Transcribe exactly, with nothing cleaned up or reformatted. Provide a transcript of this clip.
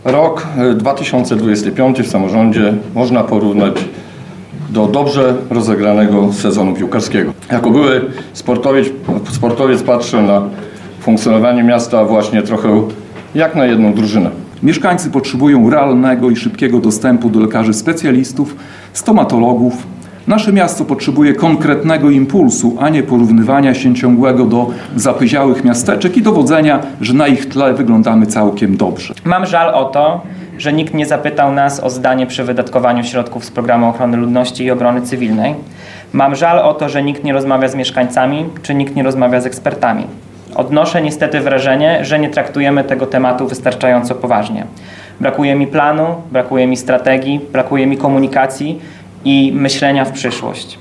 Rok dwa tysiące dwudziesty piąty w samorządzie można porównać do dobrze rozegranego sezonu piłkarskiego. Jako były sportowiec, sportowiec patrzę na funkcjonowanie miasta właśnie trochę jak na jedną drużynę. Mieszkańcy potrzebują realnego i szybkiego dostępu do lekarzy specjalistów, stomatologów. Nasze miasto potrzebuje konkretnego impulsu, a nie porównywania się ciągłego do zapyziałych miasteczek i dowodzenia, że na ich tle wyglądamy całkiem dobrze. Mam żal o to, że nikt nie zapytał nas o zdanie przy wydatkowaniu środków z Programu Ochrony Ludności i Obrony Cywilnej. Mam żal o to, że nikt nie rozmawia z mieszkańcami, czy nikt nie rozmawia z ekspertami. Odnoszę niestety wrażenie, że nie traktujemy tego tematu wystarczająco poważnie. Brakuje mi planu, brakuje mi strategii, brakuje mi komunikacji i myślenia w przyszłość.